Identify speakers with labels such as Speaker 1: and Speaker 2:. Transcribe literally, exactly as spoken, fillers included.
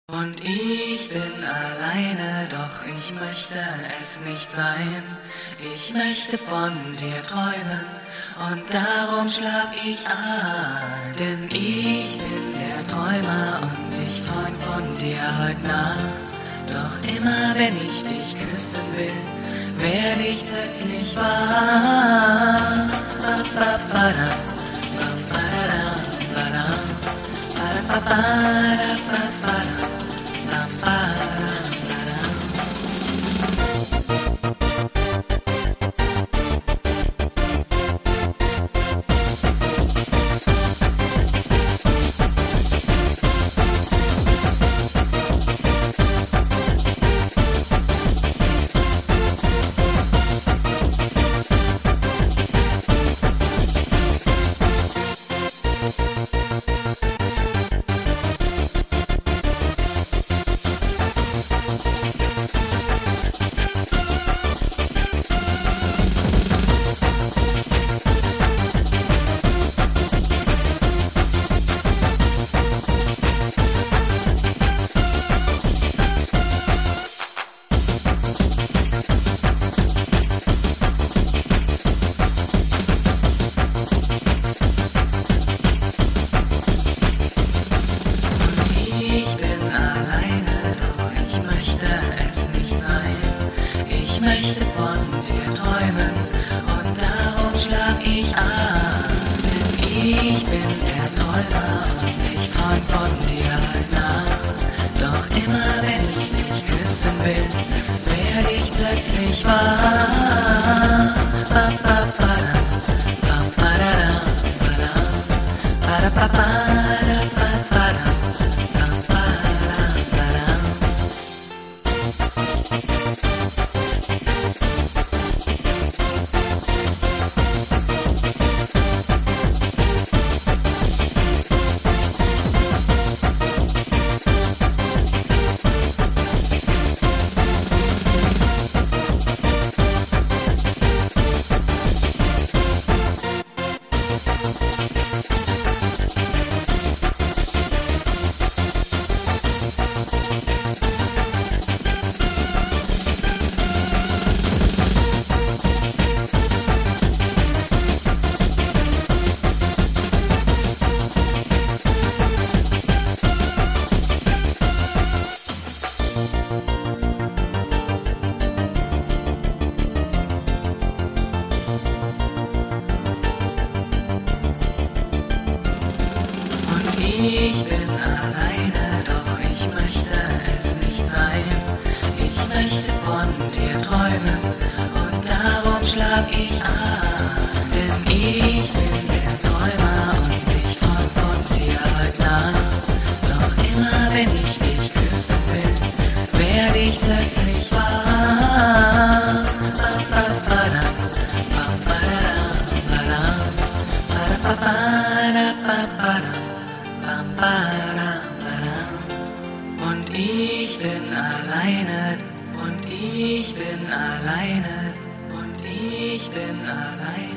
Speaker 1: Und ich bin alleine, doch ich möchte es nicht sein. Ich möchte von dir träumen und darum schlaf ich ein. Denn ich bin der Träumer und ich träum von dir heute Nacht. Doch immer wenn ich dich küssen will, werde ich plötzlich wach. Ba, ba, ba, da, ba, ba, da, ba, da, ba, da, ba, ba, da, ba, ba, da. Ich bin der Träumer und ich träum von dir heute Nacht. Doch immer wenn ich dich küssen will, werde ich plötzlich wach. Ba, ba, ba, da, ba, ba, da, da, ba, da, ba, da, ba, ba, da, ba, ba, da, ba, ba, da, ba, da. Ich bin alleine, doch ich möchte es nicht sein. Ich möchte von dir träumen und darum schlaf ich ein. Denn ich bin der Träumer und ich träum von dir heute Nacht. Doch immer wenn ich dich küssen will, werde ich plötzlich wach. Ba, ba, ba, da, ba, ba, da, ba, da, ba, da, ba, ba, da, ba, ba, da. Und ich bin alleine, und ich bin alleine, und ich bin alleine.